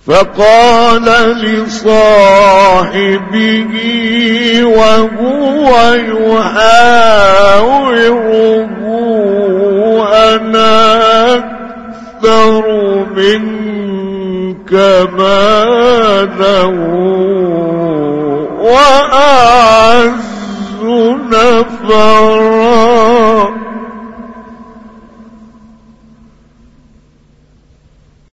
فقال لصاحبه وهو يحاوره أنا أكثر منك مالا وأعز نفرا